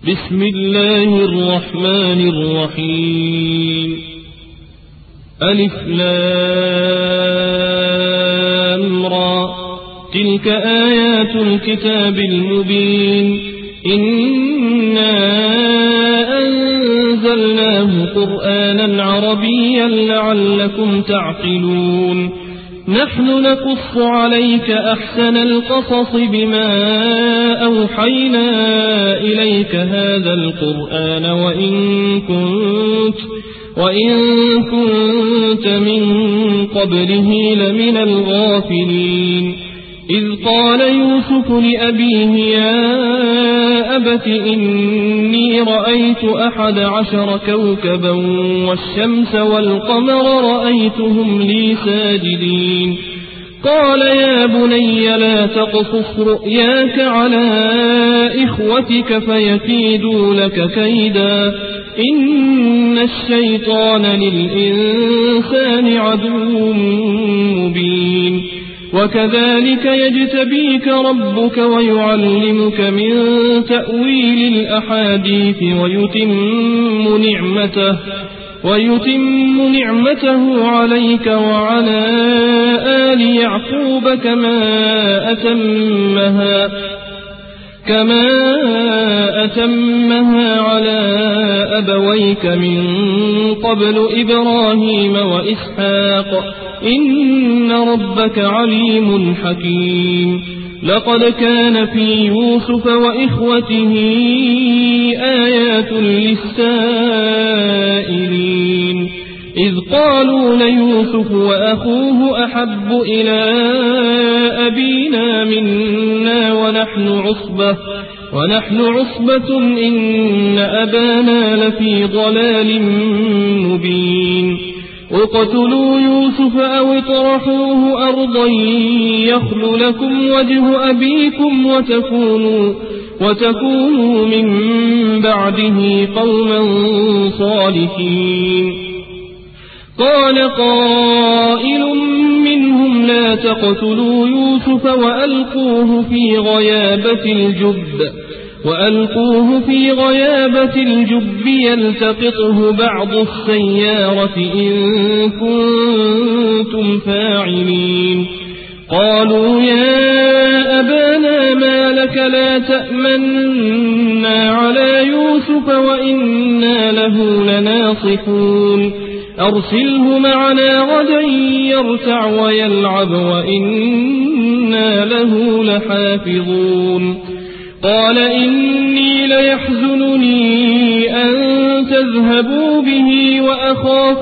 بسم الله الرحمن الرحيم. ألف لام را، تلك آيات الكتاب المبين. إنا أنزلناه قرآنا عربيا لعلكم تعقلون. نحن نقص عليك أحسن القصص بما أوحينا إليك هذا القرآن وإن كنت من قبله لمن الغافلين. إذ قال يوسف لأبيه يا أبت إني رأيت 11 كوكبا والشمس والقمر رأيتهم لي ساجدين. قال يا بني لا تقصص رؤياك على إخوتك فيكيدوا لك كيدا، إن الشيطان للإنسان عدو مبين. وكذلك يجتبيك ربك ويعلمك من تأويل الأحاديث ويتم نعمته عليك وعلى آل يعقوب كما أتمها على أبويك من قبل إبراهيم وإسحاق، إن ربك عليم حكيم. لقد كان في يوسف وإخوته آيات للسائلين، إذ قالوا ليوسف وأخوه أحب إلى أبينا منا ونحن عصبة إن أبانا لفي ضلال مبين. اقتلوا يوسف أو اطرحوه أرضا يخل لكم وجه أبيكم وتكونوا من بعده قوما صالحين. قال قائل منهم لا تقتلوا يوسف وألقوه في غيابة الجب يلتقطه بعض السيارة إن كنتم فاعلين. قالوا يا أبانا ما لك لا تأمنا على يوسف وإنا له لناصحون، أرسله معنا غدا يرتع ويلعب وإنا له لحافظون. قال إني ليحزنني أن تذهبوا به وأخاف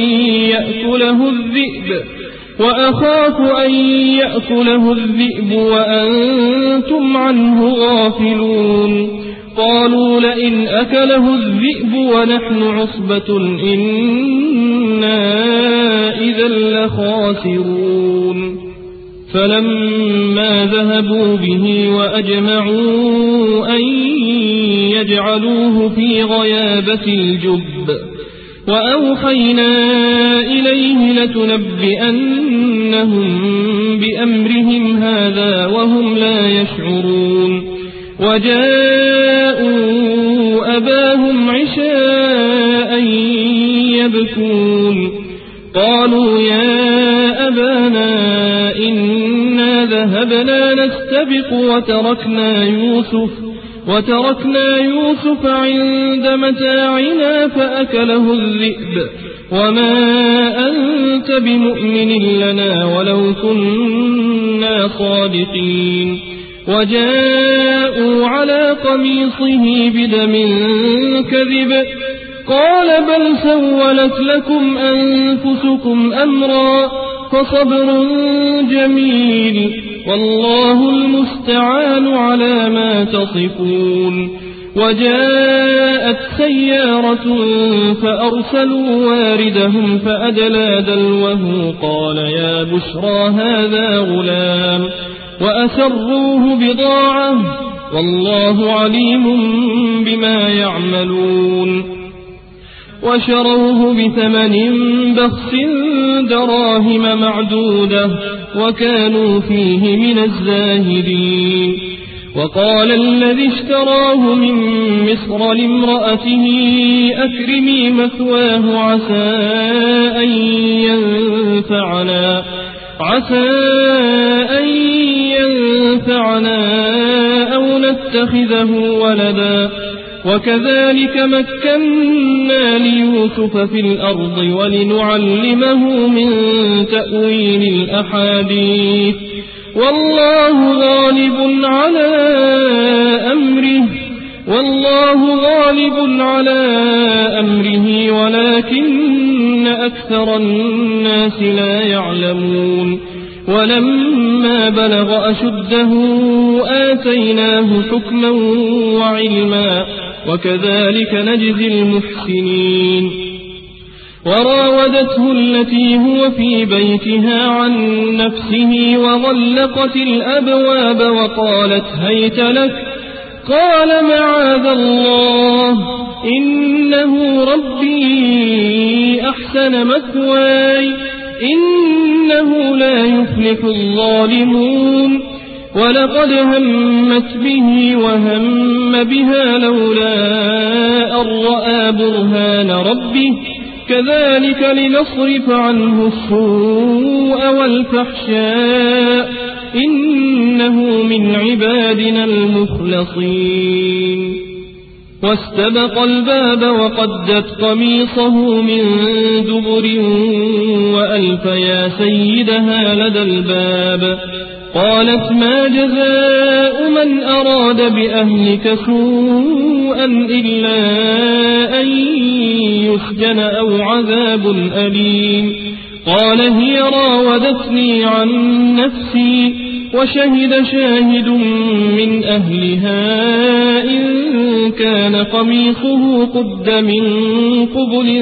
أن يأكله الذئب وأنتم عنه غافلون. قالوا لئن أكله الذئب ونحن عصبة إنا إذا لخاسرون. فلما ذهبوا به وأجمعوا أن يجعلوه في غيابة الجب وأوحينا إليه لتنبئنهم بأمرهم هذا وهم لا يشعرون. وجاءوا أباهم عشاء يبكون. قالوا يا أبانا إنا ذهبنا نستبق وتركنا يوسف عند متاعنا فأكله الذئب وما أنت بمؤمن لنا ولو كنا صادقين. وجاءوا على قميصه بدم كذب قال بل سولت لكم أنفسكم أمرا فصبر جميل والله المستعان على ما تصفون. وجاءت سيارة فأرسلوا واردهم فأدلى دلوه قال يا بشرى هذا غلام وأسروه بضاعة والله عليم بما يعملون. وشروه بثمن بخس دراهم معدودة وكانوا فيه من الزاهدين. وقال الذي اشتراه من مصر لامرأته أكرمي مثواه عسى أن ينفعنا أو نتخذه ولدا وكذلك مكنا ليوسف في الأرض ولنعلمه من تأويل الأحاديث والله غالب على أمره ولكن أكثر الناس لا يعلمون ولما بلغ أشده آتيناه حكما وعلما وكذلك نجزي المحسنين وراودته التي هو في بيتها عن نفسه وغلقت الأبواب وقالت هيت لك قال معاذ الله إنه ربي أحسن مثواي إنه لا يفلح الظالمون ولقد همت به وهم بها لولا أن رأى برهان ربه كذلك لنصرف عنه السوء والفحشاء إنه من عبادنا المخلصين واستبق الباب وقدت قميصه من دبر وألف يا سيدها لدى الباب قالت ما جزاء من أراد بأهلك سوءا إلا أن يسجن أو عذاب أليم قال هي راودتني عن نفسي وشهد شاهد من أهلها إن كان قميصه قد من قبل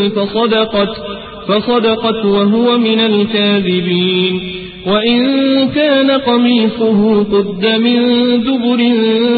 فصدقت وهو من الكاذبين وإن كان قميصه قد من دبر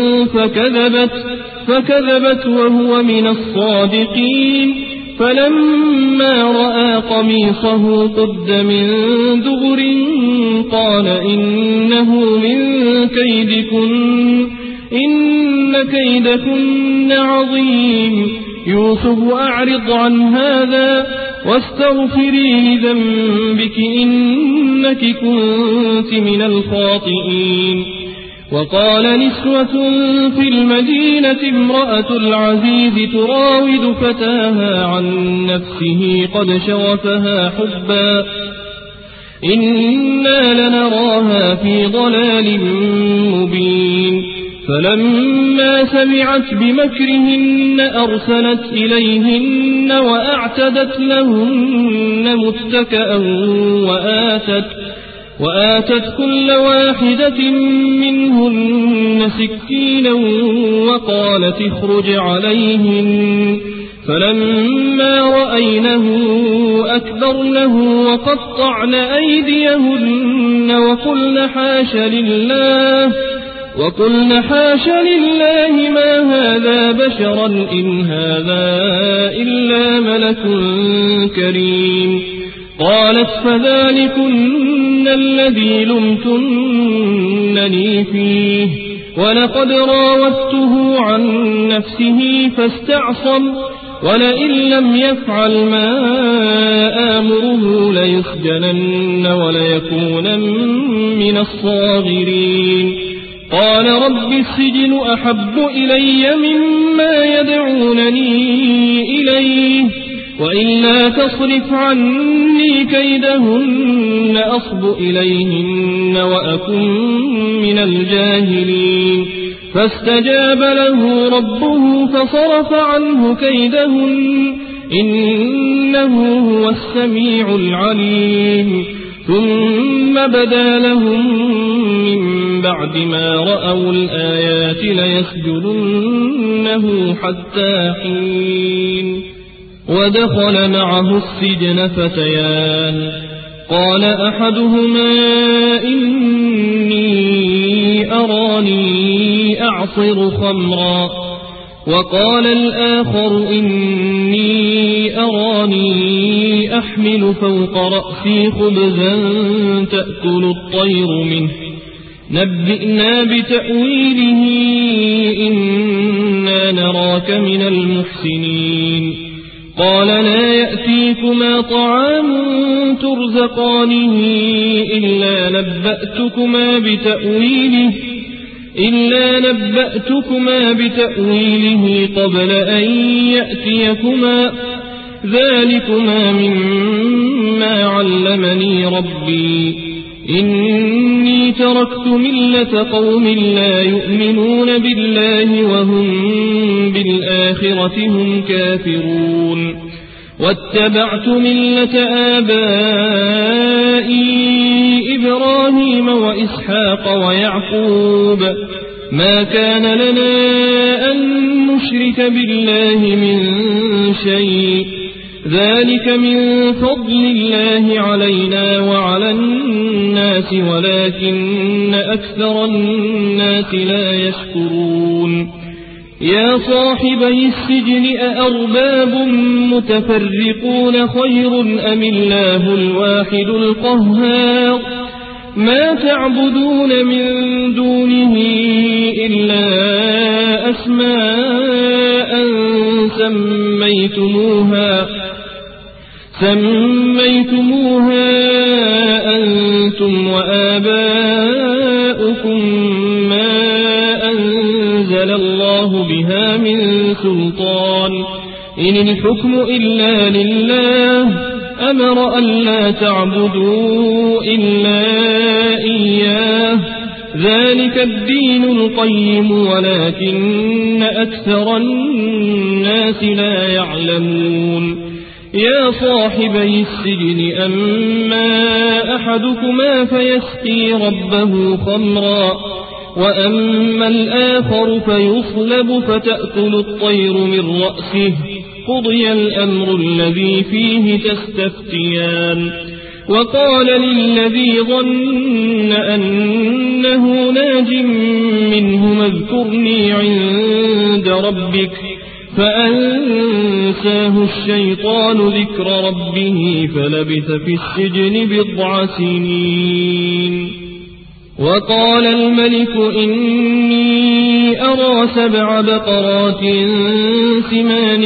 فكذبت وهو من الصادقين فلما رأى قميصه قد من دبر قال إنه من كيدكن إن كيدكن عظيم يوسف أعرض عن هذا واستغفري لذنبك إنك كنت من الخاطئين وقال نسوة في المدينة امرأة العزيز تراود فتاها عن نفسه قد شغفها حبا إنا لنراها في ضلال مبين فلما سمعت بمكرهن أرسلت إليهن وأعتدت لهن متكأ وآتت كل واحدة منهن سكينا وقالت اخرج عليهن فلما رأينه أكبرنه وقطعن أيديهن وقلن حاش لله ما هذا بشرا إن هذا إلا ملك كريم قالت فذلكن الذي لمتنني فيه ولقد راودته عن نفسه فاستعصم ولئن لم يفعل ما آمره ليسجنن وليكونن من الصاغرين قال رب السجن أحب إلي مما يدعونني إليه وإلا تصرف عني كيدهن أصب إليهن وأكن من الجاهلين فاستجاب له ربه فصرف عنه كيدهن إنه هو السميع العليم ثم بدا لهم من بعد ما رأوا الآيات ليسجننه حتى حين ودخل معه السجن فتيان قال أحدهما إني أراني أعصر خمرا وقال الآخر إني أراني أحمل فوق رأسي خبزا تأكل الطير منه نبئنا بتأويله إنا نراك من المحسنين قال لا يأتيكما طعام ترزقانه إلا نبأتكما بتأويله قبل أن يأتيكما ذلكما مما علمني ربي إني تركت ملة قوم لا يؤمنون بالله وهم بالآخرة هم كافرون واتبعت ملة آبائي إبراهيم وإسحاق ويعقوب ما كان لنا أن نشرك بالله من شيء ذلك من فضل الله علينا وعلى الناس ولكن أكثر الناس لا يشكرون يا صاحبي السجن أأرباب متفرقون خير أم الله الواحد القهار ما تعبدون من دونه إلا أسماء سميتموها أنتم وآباؤكم ما أنزل الله بها من سلطان إن الحكم إلا لله أمر ألا تعبدوا إلا إياه ذلك الدين القيم ولكن أكثر الناس لا يعلمون يا صاحبي السجن أما أحدكما فيسقي ربه خمرا وأما الآخر فيصلب فتأكل الطير من رأسه قضي الأمر الذي فيه تستفتيان وقال للذي ظن أنه ناج منهما اذكرني عند ربك فأنساه الشيطان ذكر ربه فلبث في السجن 9 سنين وقال الملك إني أرى 7 بقرات سمان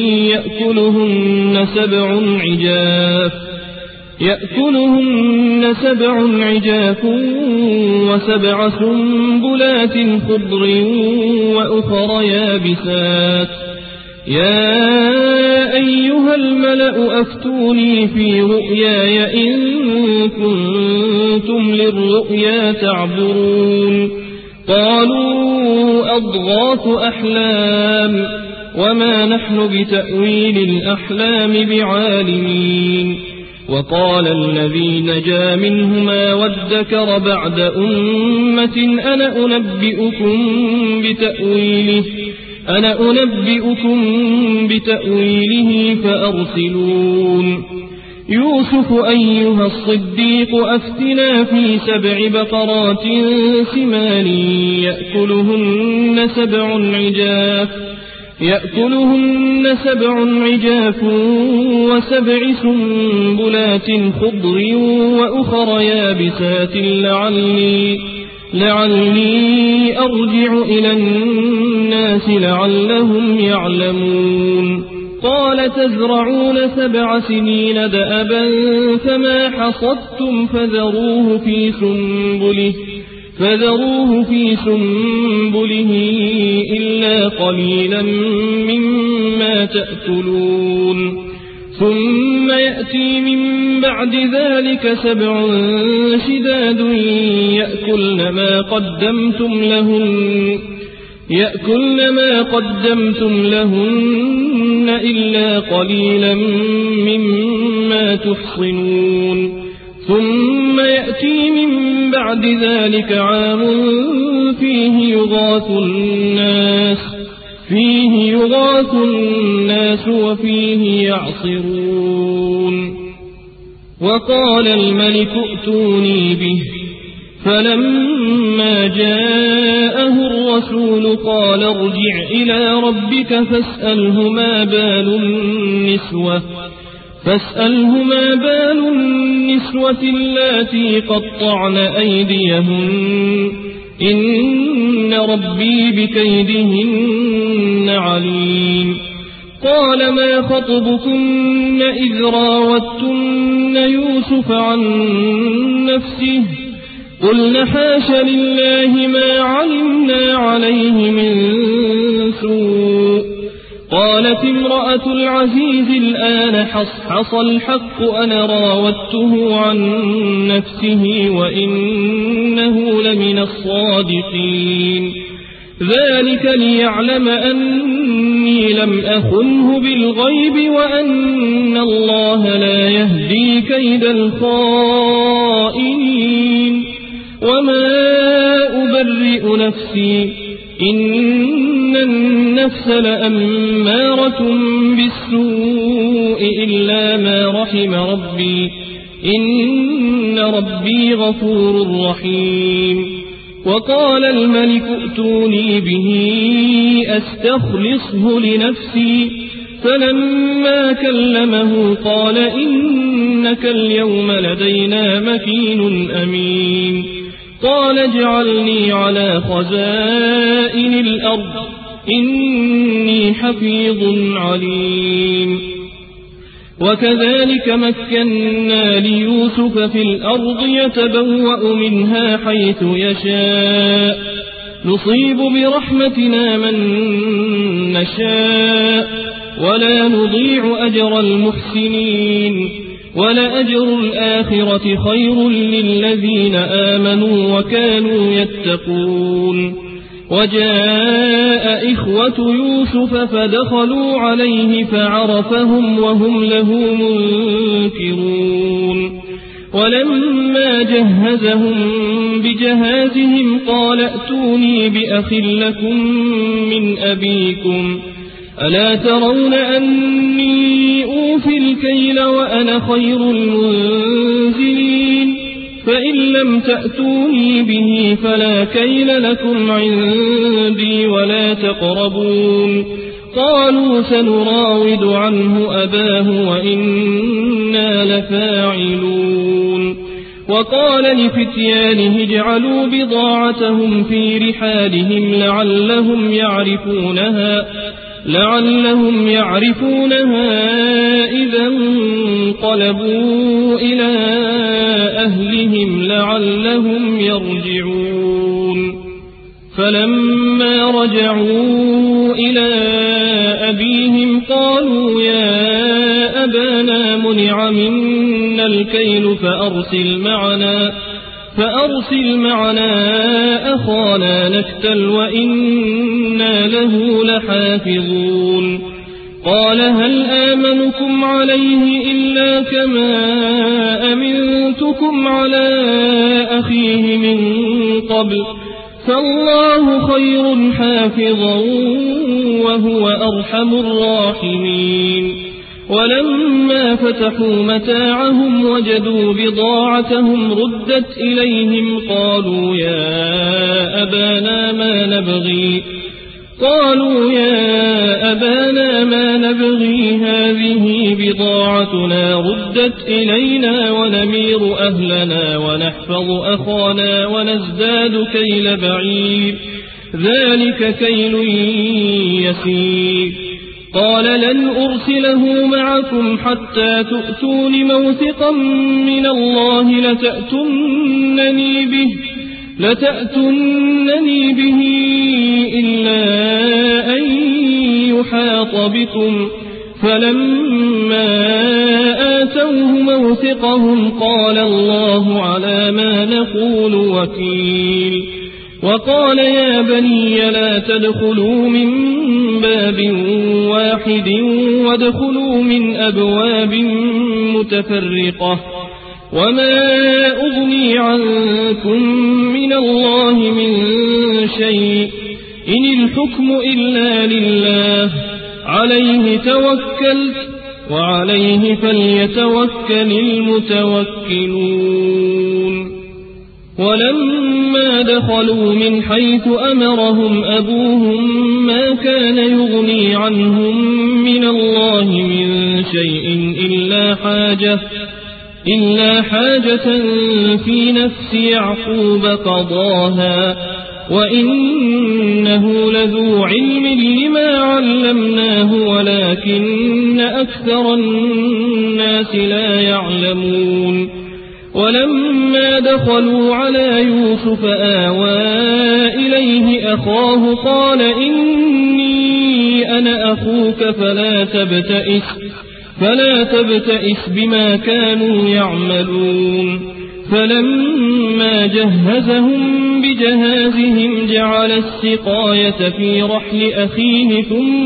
يأكلهن 7 عجاف و7 سنبلات خضر وأخر يابسات يا أيها الملأ أفتوني في رؤياي إن كنتم للرؤيا تعبرون قالوا أضغاث أحلام وما نحن بتأويل الأحلام بعالمين وقال الذي نجا منهما وادكر بعد أمة أنا أنبئكم بتأويله فأرسلون يوسف أيها الصديق أفتنا في 7 بقرات سمان يأكلهن 7 عجاف و7 سنبلات خضر وأخر يابسات لعلي أرجع إلى الناس لعلهم يعلمون قال تزرعون 7 سنين دأبا فما حصدتم فذروه في سنبله إلا قليلا مما تأكلون ثم يأتي من بعد ذلك 7 شداد يأكلن ما قدمتم لهن إلا قليلا مما تحصنون ثم يأتي من بعد ذلك عام فيه يغاث الناس وفيه يعصرون وقال الملك ائتوني به فلما جاءه الرسول قال ارجع إلى ربك فاسأله ما بال فاسأله ما بال النسوة اللاتي قطعن أيديهن إن ربي بكيدهن عليم قال ما خطبكن إذ راوتن يوسف عن نفسه قلن حاش لله ما علمنا عليه من سوء قالت امرأة العزيز الآن حصحص الحق أنا راودته عن نفسه وإنه لمن الصادقين ذلك ليعلم أني لم أخنه بالغيب وأن الله لا يهدي كيد الخائنين وما أبرئ نفسي إن النفس لأمارة بالسوء إلا ما رحم ربي إن ربي غفور رحيم وقال الملك ائتوني به أستخلصه لنفسي فلما كلمه قال إنك اليوم لدينا مكين أمين قال اجعلني على خزائن الأرض إني حفيظ عليم وكذلك مكنا ليوسف في الأرض يتبوأ منها حيث يشاء نصيب برحمتنا من نشاء ولا نضيع أجر المحسنين ولأجر الآخرة خير للذين آمنوا وكانوا يتقون وجاء إخوة يوسف فدخلوا عليه فعرفهم وهم له منكرون ولما جهزهم بجهازهم قال ائتوني بأخ لكم من أبيكم ألا ترون أني أوفي الكيل وأنا خير المنزلين فإن لم تأتوني به فلا كيل لكم عندي ولا تقربون قالوا سنراود عنه أباه وإنا لفاعلون وقال لفتيانه اجعلوا بضاعتهم في رحالهم لعلهم يعرفونها إذا انقلبوا إلى أهلهم لعلهم يرجعون فلما رجعوا إلى أبيهم قالوا يا أبانا منع منا الكيل فأرسل معنا أخانا نكتل وإنا له لحافظون قال هل آمنكم عليه إلا كما أمنتكم على أخيه من قبل فالله خير حافظا وهو أرحم الراحمين ولما فتحوا متاعهم وجدوا بضاعتهم ردت إليهم قالوا يا أبانا ما نبغي هذه بضاعتنا ردت إلينا ونمير أهلنا ونحفظ أخانا ونزداد كيل بعير ذلك كيل يسير قال لن أرسله معكم حتى تؤتون موثقا من الله لتأتونني به إلا أن يحاط بكم فلما آتوه موثقهم قال الله على ما نقول وكيل وقال يا بني لا تدخلوا من باب واحد وادخلوا من أبواب متفرقة وما أغني عنكم من الله من شيء إن الحكم إلا لله عليه توكلت وعليه فليتوكل المتوكلون ولما دخلوا من حيث أمرهم أبوهم ما كان يغني عنهم من الله من شيء إلا حاجة في نفس يعقوب قضاها وإنه لذو علم لما علمناه ولكن أكثر الناس لا يعلمون ولما دخلوا على يوسف آوى إليه أخاه قال إني أنا أخوك فلا تبتئس بما كانوا يعملون فلما جهزهم بجهازهم جعل السقاية في رحل أخيه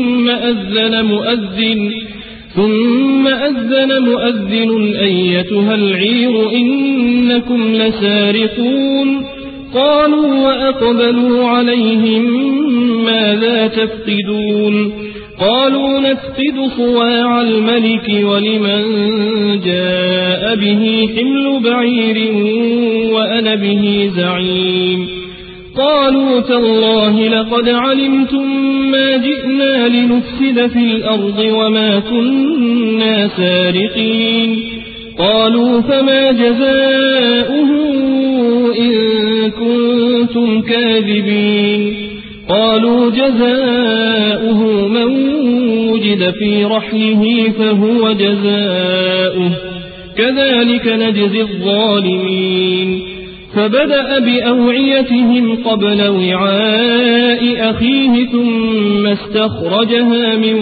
ثم أذن مؤذن أيتها العير إنكم لسارقون قالوا وأقبلوا عليهم ماذا تفقدون قالوا نفقد صواع الملك ولمن جاء به حمل بعير وأنا به زعيم قالوا تالله لقد علمتم ما جئنا لنفسد في الأرض وما كنا سارقين قالوا فما جزاؤه إن كنتم كاذبين قالوا جزاؤه من وجد في رحله فهو جزاؤه كذلك نجزي الظالمين فبدأ بأوعيتهم قبل وعاء أخيه ثم استخرجها من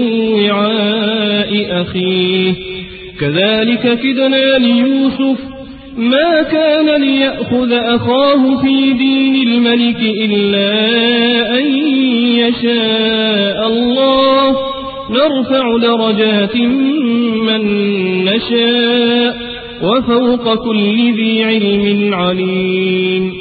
وعاء أخيه كذلك كدنا ليوسف ما كان ليأخذ أخاه في دين الملك إلا أن يشاء الله نرفع درجات من نشاء وفوق كل ذي علم عليم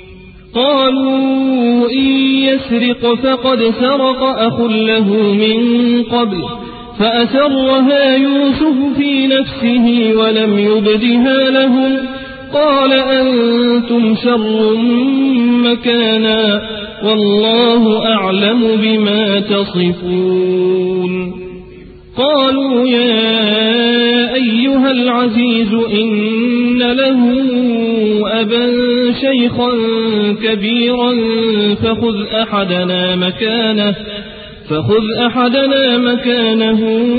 قالوا إن يسرق فقد سرق أخ له من قبل فأسرها يوسف في نفسه ولم يبدها لهم قال أنتم شر مكانا والله أعلم بما تصفون قالوا يا أيها العزيز إن له أبا شيخا كبيرا فخذ أحدنا مكانه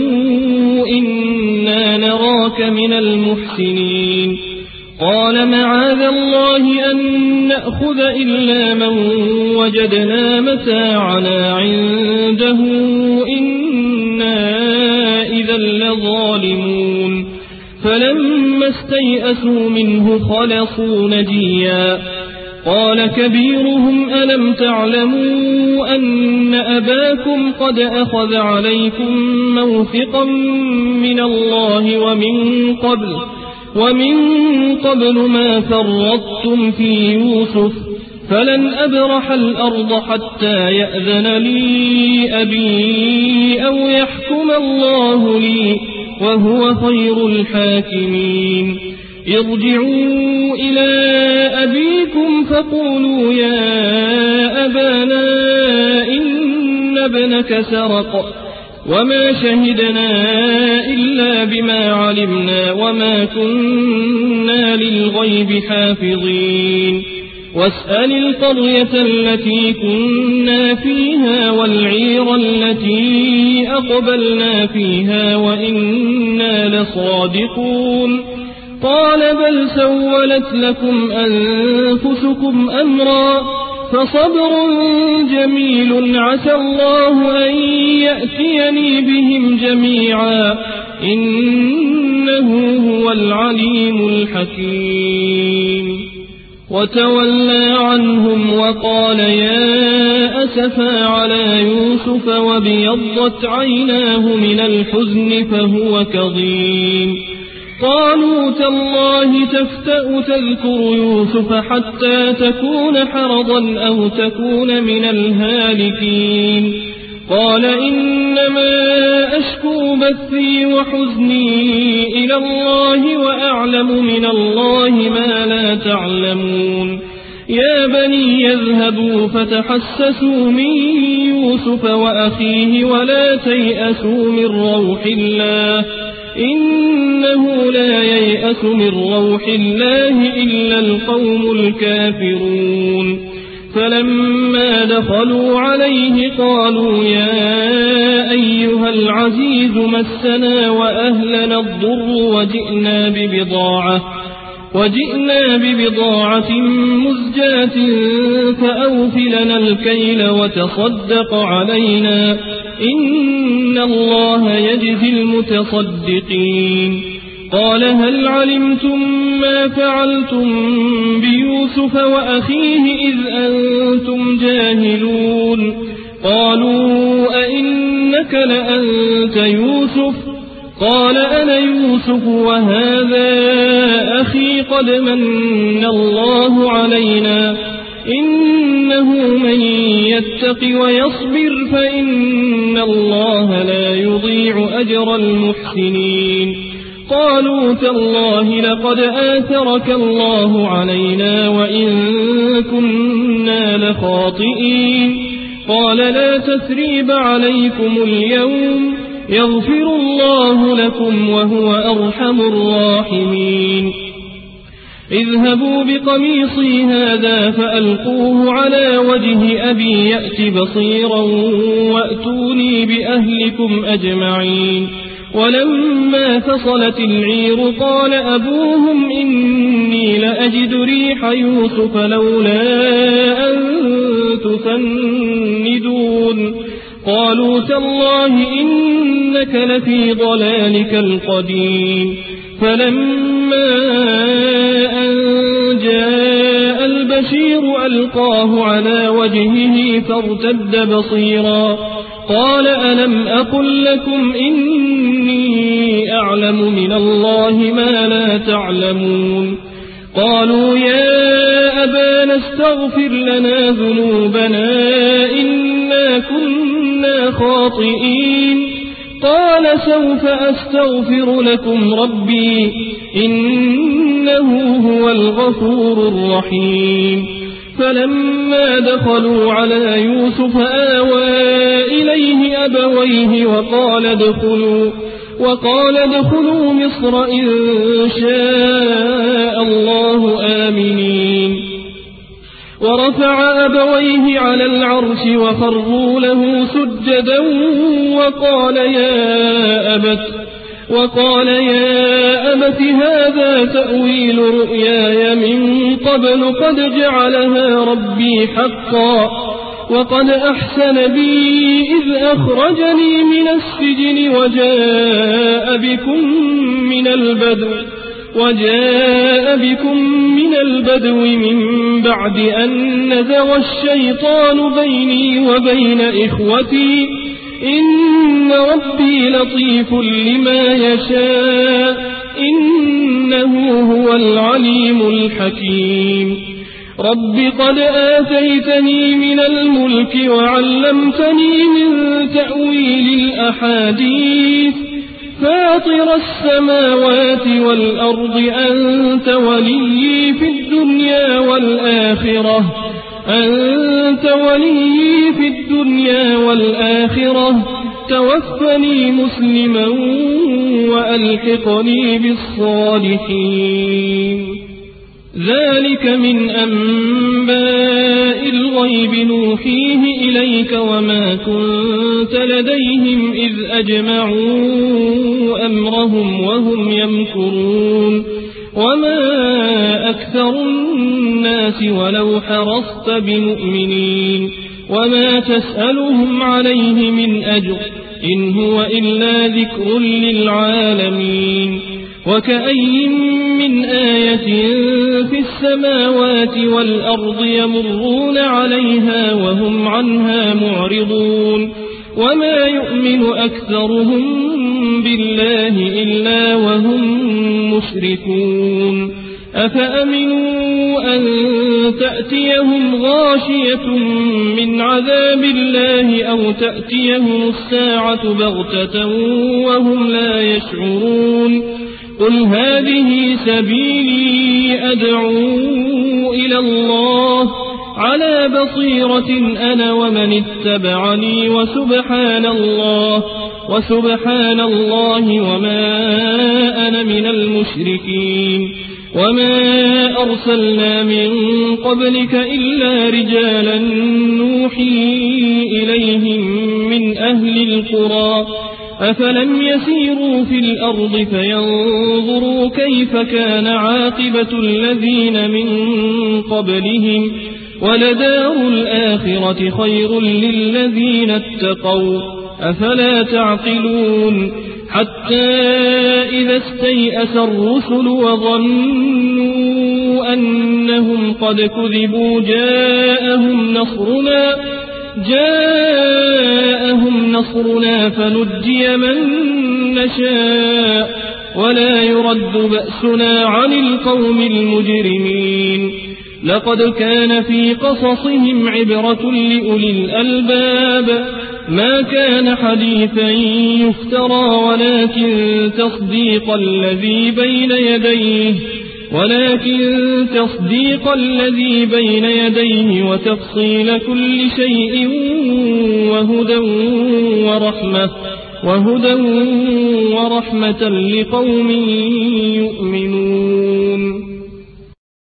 إنا نراك من المحسنين قال معاذ الله أن نأخذ إلا من وجدنا متاعنا عنده إنا إذا لظالمون فلما استيئسوا منه خلصوا نجيا قال كبيرهم ألم تعلموا أن أباكم قد أخذ عليكم موثقا من الله ومن قبل ما فرطتم في يوسف فلن أبرح الأرض حتى يأذن لي أبي أو يحكم الله لي وهو خير الحاكمين ارجعوا إلى أبيكم فقولوا يا أبانا إن ابنك سرق وما شهدنا إلا بما علمنا وما كنا للغيب حافظين واسأل القرية التي كنا فيها والعير التي أقبلنا فيها وإنا لصادقون قال بل سولت لكم أنفسكم أمرا فصبر جميل عسى الله أن يأتيني بهم جميعا إنه هو العليم الحكيم وتولى عنهم وقال يا أسفا على يوسف وابيضت عيناه من الحزن فهو كظيم قالوا تالله تفتأ تذكر يوسف حتى تكون حرضا أو تكون من الهالكين قال إنما أشكو بثي وحزني إلى الله وأعلم من الله ما لا تعلمون يا بني يذهبوا فتحسسوا من يوسف وأخيه ولا تيأسوا من روح الله إنه لا ييأس من روح الله إلا القوم الكافرون فلما دخلوا عليه قالوا يا أيها العزيز مسنا وأهلنا الضر وجئنا ببضاعة مزجاة فأوفلنا الكيل وتصدق علينا إن الله يجزي المتصدقين قال هل علمتم ما فعلتم بيوسف وأخيه إذ أنتم جاهلون قالوا أئنك لأنت يوسف قال أنا يوسف وهذا أخي قد من الله علينا إنه من يتق ويصبر فإن الله لا يضيع أجر المحسنين قالوا تالله لقد آثرك الله علينا وإن كنا لخاطئين قال لا تثريب عليكم اليوم يغفر الله لكم وهو أرحم الراحمين اذهبوا بقميصي هذا فألقوه على وجه أبي يأت بصيرا وأتوني بأهلكم أجمعين ولما فصلت العير قال أبوهم إني لأجد ريح يوسف لولا أن تفندون قالوا تالله إنك لفي ضلالك القديم فلما أن جاء البشير ألقاه على وجهه فارتد بصيرا قال ألم أقل لكم إني أعلم من الله ما لا تعلمون قالوا يا أبانا استغفر لنا ذنوبنا إنا كنا خاطئين قال سوف أستغفر لكم ربي إنه هو الغفور الرحيم فلما دخلوا على يوسف آوى إليه أبويه وقال ادخلوا مصر إن شاء الله آمنين ورفع أبويه على العرش وخروا له سجدا وقال يا أبت هذا تأويل رؤياي من قبل قد جعلها ربي حقا وقد أحسن بي إذ أخرجني من السجن وجاء بكم من البدو من بعد أن نزغ الشيطان بيني وبين إخوتي إن ربي لطيف لما يشاء إنه هو العليم الحكيم رب قد آتيتني من الملك وعلمتني من تأويل الأحاديث فاطر السماوات والأرض أنت ولي في الدنيا والآخرة توفني مسلما وألحقني بالصالحين ذلك من أنباء الغيب نوحيه إليك وما كنت لديهم إذ أجمعوا أمرهم وهم يمكرون وما أكثر الناس ولو حرصت بمؤمنين وما تسألهم عليه من أجر إن هو إلا ذكر للعالمين وكأي من آية في السماوات والأرض يمرون عليها وهم عنها معرضون وما يؤمن أكثرهم بالله إلا وهم مشركون أفأمنوا أن تأتيهم غاشية من عذاب الله أو تأتيهم الساعة بغتة وهم لا يشعرون قل هذه سبيلي أدعو إلى الله على بصيرة أنا ومن اتبعني وسبحان الله وما أنا من المشركين وما أرسلنا من قبلك إلا رجالا نوحي إليهم من أهل القرى أفلم يسيروا في الأرض فينظروا كيف كان عاقبة الذين من قبلهم ولدار الآخرة خير للذين اتقوا أفلا تعقلون حتى إذا استيأس الرسل وظنوا أنهم قد كذبوا جاءهم نصرنا فنجي من نشاء ولا يرد بأسنا عن القوم المجرمين لقد كان في قصصهم عبرة لأولي الألباب ما كان حديثا يفترى ولكن تصديق الذي بين يديه وتفصيل كل شيء وهدى ورحمة لقوم يؤمنون